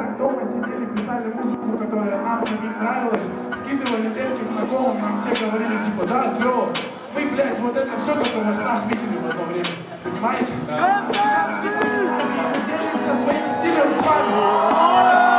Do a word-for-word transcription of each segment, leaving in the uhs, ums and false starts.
так дома сидели, писали музыку, которая нам самим нравилась, скидывали демки знакомым, нам все говорили типа, да, клево. Мы, блядь, вот это все только во снах видели в одно время, понимаете? Да. А сейчас мы делимся своим стилем с вами.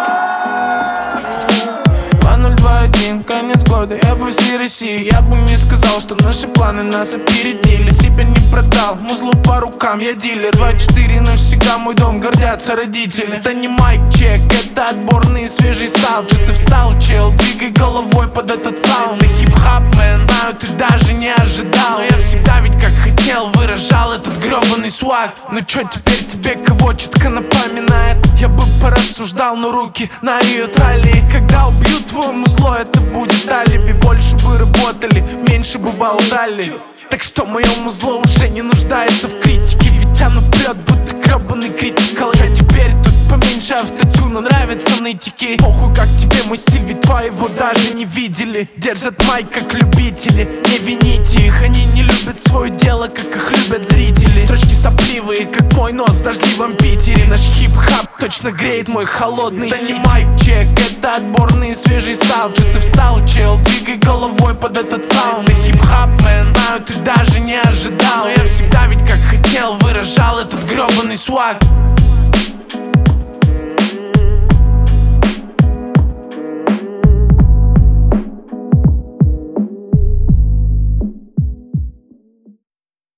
Конец года, я по всей России. Я бы не сказал, что наши планы нас опередили. Себя не продал, музлу по рукам, я дилер. Два четыре навсегда мой дом, гордятся родители. Это не майк-чек, это отборный свежий став. Что ты встал, чел, двигай головой под этот саунд. Это хип-хап, мэн, знаю, ты даже не ожидал. Но я всегда ведь как хотел, выражал этот гребаный сваг. Ну чё теперь тебе кого четко напоминает? Я бы порассуждал, но руки на ее талии. Когда убьют твое музло, это будет алиби. Больше бы работали, меньше бы болтали. Так что мое музло уже не нуждается в критике. Ведь оно прет, будто гребаный критикал. Что теперь тут поменьше автотюна, нравятся нытики. Похуй как тебе мой стиль, ведь твоего даже не видели. Держат майк как любители, не вините их. Они не любят свое дело, как их любят зрители. Строчки сопливые, как мой нос в дождливом Питере. Наш хип-хап точно греет мой холодный. Это не майк-чек, это отборный свежий став. Что ты встал, чел, двигай головой под этот саунд. Это хип-хап, мэн, знаю, ты даже не ожидал. Но я всегда ведь как хотел, выражал этот гребаный сваг.